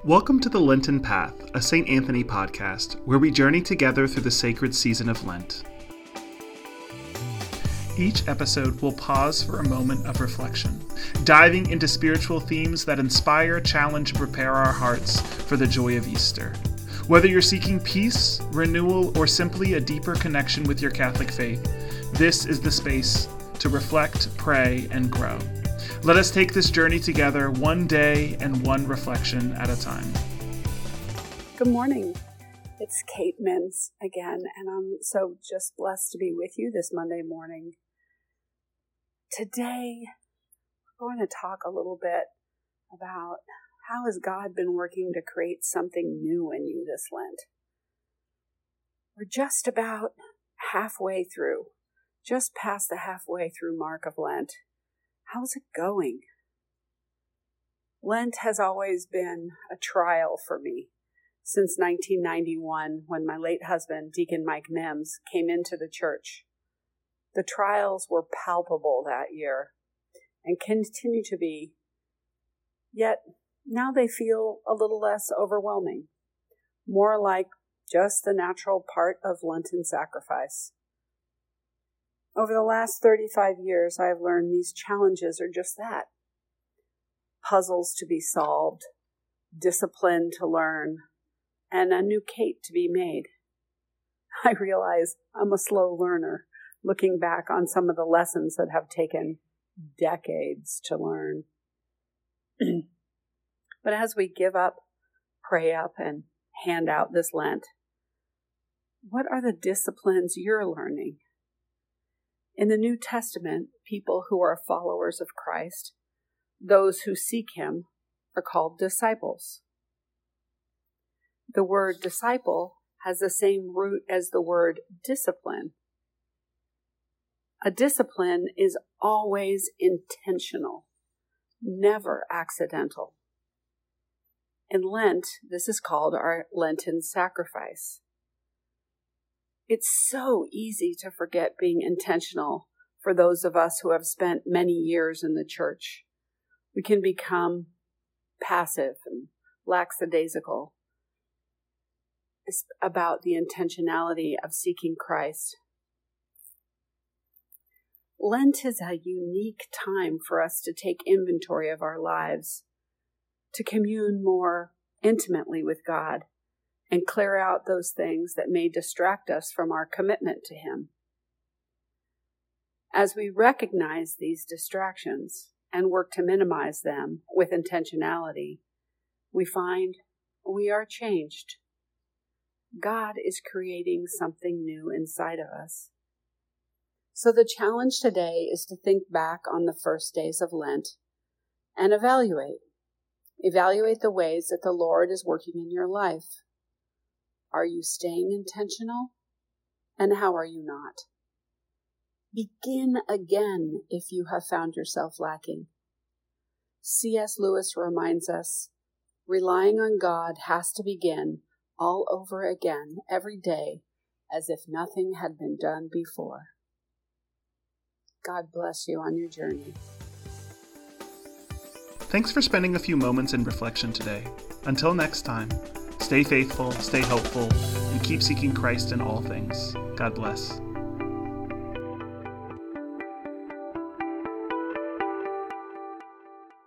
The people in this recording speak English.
Welcome to the Lenten Path, a St. Anthony podcast, where we journey together through the sacred season of Lent. Each episode will pause for a moment of reflection, diving into spiritual themes that inspire, challenge, and prepare our hearts for the joy of Easter. Whether you're seeking peace, renewal, or simply a deeper connection with your Catholic faith, this is the space to reflect, pray, and grow. Let us take this journey together, one day and one reflection at a time. Good morning. It's Kate Mins again, and I'm so just blessed to be with you this Monday morning. Today, we're going to talk a little bit about how has God been working to create something new in you this Lent. We're just about halfway through, just past the halfway through mark of Lent. How's it going? Lent has always been a trial for me since 1991 when my late husband, Deacon Mike Mims, came into the church. The trials were palpable that year and continue to be, yet now they feel a little less overwhelming, more like just the natural part of Lenten sacrifice. Over the last 35 years, I have learned these challenges are just that. Puzzles to be solved, discipline to learn, and a new Kate to be made. I realize I'm a slow learner, looking back on some of the lessons that have taken decades to learn. But as we give up, pray up, and hand out this Lent, what are the disciplines you're learning? In the New Testament, people who are followers of Christ, those who seek Him, are called disciples. The word disciple has the same root as the word discipline. A discipline is always intentional, never accidental. In Lent, this is called our Lenten sacrifice. It's so easy to forget being intentional for those of us who have spent many years in the church. We can become passive and lackadaisical. It's about the intentionality of seeking Christ. Lent is a unique time for us to take inventory of our lives, to commune more intimately with God, and clear out those things that may distract us from our commitment to Him. As we recognize these distractions and work to minimize them with intentionality, we find we are changed. God is creating something new inside of us. So the challenge today is to think back on the first days of Lent and evaluate. Evaluate the ways that the Lord is working in your life. Are you staying intentional? And how are you not? Begin again if you have found yourself lacking. C.S. Lewis reminds us, relying on God has to begin all over again every day as if nothing had been done before. God bless you on your journey. Thanks for spending a few moments in reflection today. Until next time, stay faithful, stay hopeful, and keep seeking Christ in all things. God bless.